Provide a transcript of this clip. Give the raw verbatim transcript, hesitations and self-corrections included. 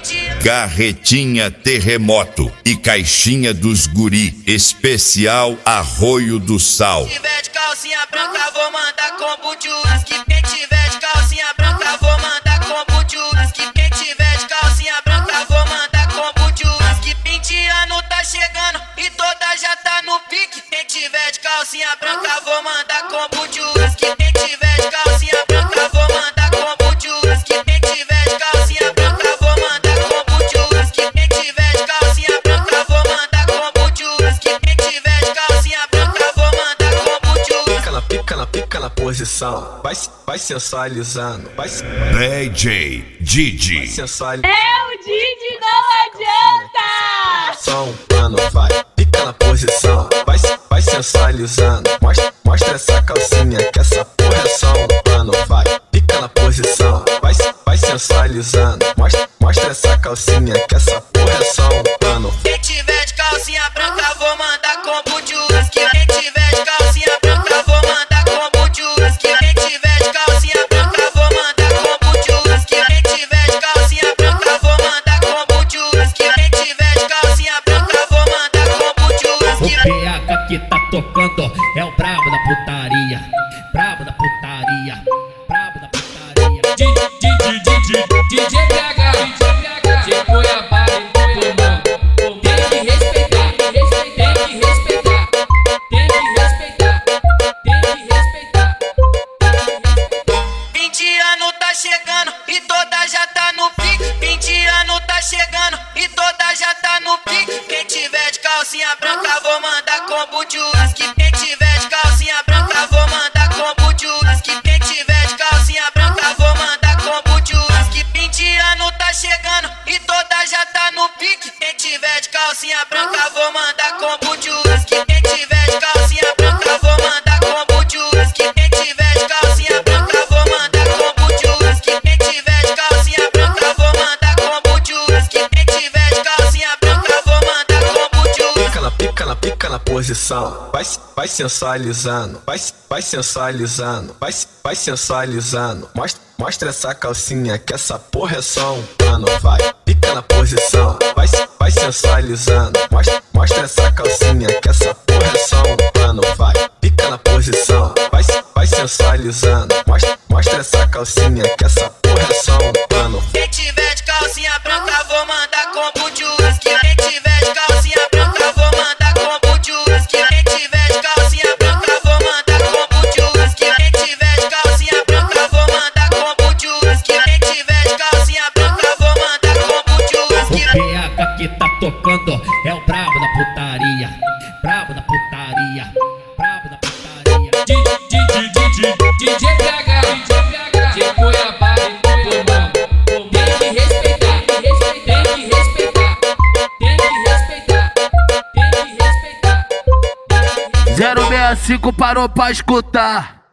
Carretinha Terremoto e Caixinha dos Guri, especial Arroio do Sal. Quem tiver de calcinha branca, vou mandar combo de uísque. Quem tiver de calcinha branca, vou mandar combo de uísque. Quem tiver de calcinha branca, vou mandar combo de uísque. vinte anos tá chegando e toda já tá no pique. Quem tiver de calcinha branca, vou mandar combo de uísque. Quem tiver de calcinha branca, vou mandar combo de uísque. Quem tiver de calcinha branca, vou mandar combo de uísque. Quem tiver de calcinha branca, vou mandar combo de uísque. Quem tiver de calcinha branca, vou mandar combo de uísque. Pica na pica na pica na posição, vai vai sensualizando, vai D J Didi. sensualizando. É o Didi, não adianta! Só um plano, vai, pica na posição, vai vai sensualizando. Mostra, mostra essa calcinha que essa porra é só um plano, vai, pica na posição, vai vai sensualizando. Mostra, mostra essa calcinha que essa porra é só um plano. Quem tiver de calcinha branca, vou mandar combo de uísque. Quem tiver de calcinha branca, vou mandar combo de uísque. Quem tiver de calcinha branca, vou mandar combo de uísque. Quem tiver de calcinha branca, vou mandar combo de uísque. Quem tiver de calcinha branca, vou mandar combo de uísque. O P H que tá tocando é o brabo da putaria, brabo da putaria, brabo da putaria. D J P H, de Cuiabá, tem que respeitar, tem que respeitar, tem que respeitar, tem que respeitar. vinte anos tá chegando e toda já tá no pique. vinte anos tá chegando e toda já tá no pique. Quem tiver de calcinha branca, vou mandar combo de uísque. Quem tiver de calcinha branca, vou mandar combo de uísque. Quem tiver de calcinha branca, vou mandar combo de uísque. vinte anos tá chegando e toda já tá no pique. Quem tiver de calcinha branca, vou mandar combo de uísque. Quem tiver de calcinha branca, vou mandar combo de uísque. Quem tiver de calcinha branca, vou mandar combo de uísque. Quem tiver de calcinha branca, vou mandar combo de uísque. Quem tiver de calcinha branca, vou mandar combo de uísque. Pica na pica na pica na posição, vai vai sensualizando, vai vai sensualizando, vai vai sensualizando. Mostra, mostra essa calcinha que essa porra é só um plano, vai, pica na posição, vai vai sensualizando. Mostra, mostra essa calcinha que essa porra é só um plano, vai, pica na posição, vai vai sensualizando. Mostra, mostra essa calcinha que essa porra é só um plano. Quem tiver de calcinha branca, vou mandar combo de uísque. Quem tiver de calcinha branca, vou mandar combo de uísque. Quem tiver de calcinha branca, vou mandar combo de uísque. Quem tiver de calcinha branca, vou mandar combo de uísque. Quem tiver de calcinha branca, vou mandar combo de O uísque. P H que tá tocando é o brabo da putaria, brabo da putaria, brabo da putaria. D J P H, de Cuiabá, tem que respeitar, tem que respeitar, tem que respeitar, tem que respeitar. zero seis cinco parou pra escutar.